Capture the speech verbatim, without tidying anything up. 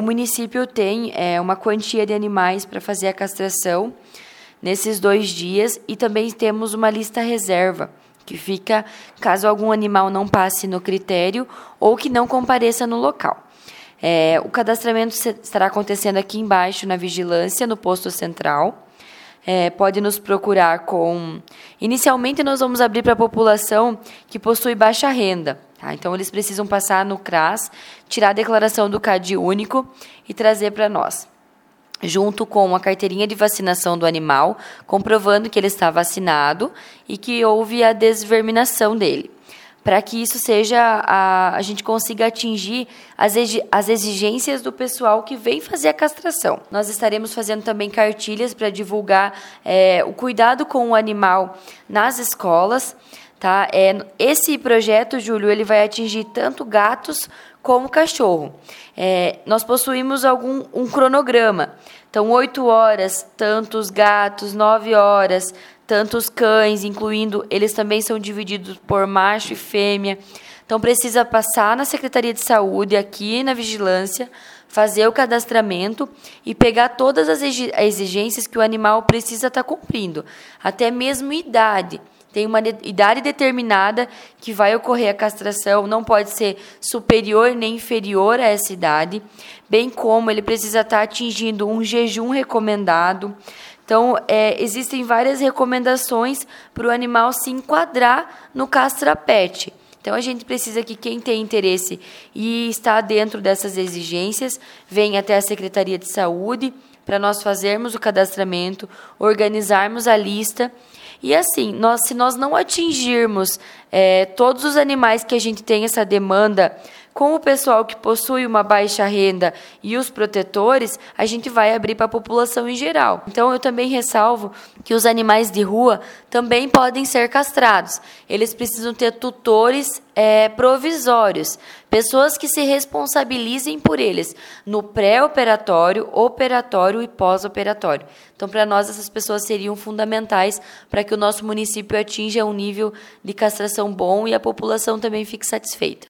município tem é, uma quantia de animais para fazer a castração nesses dois dias e também temos uma lista reserva, que fica caso algum animal não passe no critério ou que não compareça no local. É, o cadastramento estará acontecendo aqui embaixo na vigilância, no posto central. É, pode nos procurar com... Inicialmente, nós vamos abrir para a população que possui baixa renda. Tá? Então, eles precisam passar no CRAS, tirar a declaração do C A D único e trazer para nós, junto com a carteirinha de vacinação do animal, comprovando que ele está vacinado e que houve a desverminação dele, para que isso seja, a, a gente consiga atingir as, as exigências do pessoal que vem fazer a castração. Nós estaremos fazendo também cartilhas para divulgar é, o cuidado com o animal nas escolas. Tá? É, esse projeto, Júlio, ele vai atingir tanto gatos como cachorro. É, nós possuímos algum, um cronograma. Então, oito horas, tantos gatos, nove horas, tantos cães, incluindo, eles também são divididos por macho e fêmea. Então, precisa passar na Secretaria de Saúde, aqui na vigilância, fazer o cadastramento e pegar todas as exigências que o animal precisa estar cumprindo, até mesmo idade. Tem uma idade determinada que vai ocorrer a castração, não pode ser superior nem inferior a essa idade, bem como ele precisa estar atingindo um jejum recomendado. Então, é, existem várias recomendações para o animal se enquadrar no Castra-Pet. Então, a gente precisa que quem tem interesse e está dentro dessas exigências, venha até a Secretaria de Saúde para nós fazermos o cadastramento, organizarmos a lista. E assim, nós, se nós não atingirmos é, todos os animais que a gente tem essa demanda com o pessoal que possui uma baixa renda e os protetores, a gente vai abrir para a população em geral. Então, eu também ressalvo que os animais de rua também podem ser castrados. Eles precisam ter tutores é, provisórios, pessoas que se responsabilizem por eles no pré-operatório, operatório e pós-operatório. Então, para nós, essas pessoas seriam fundamentais para que o nosso município atinja um nível de castração bom e a população também fique satisfeita.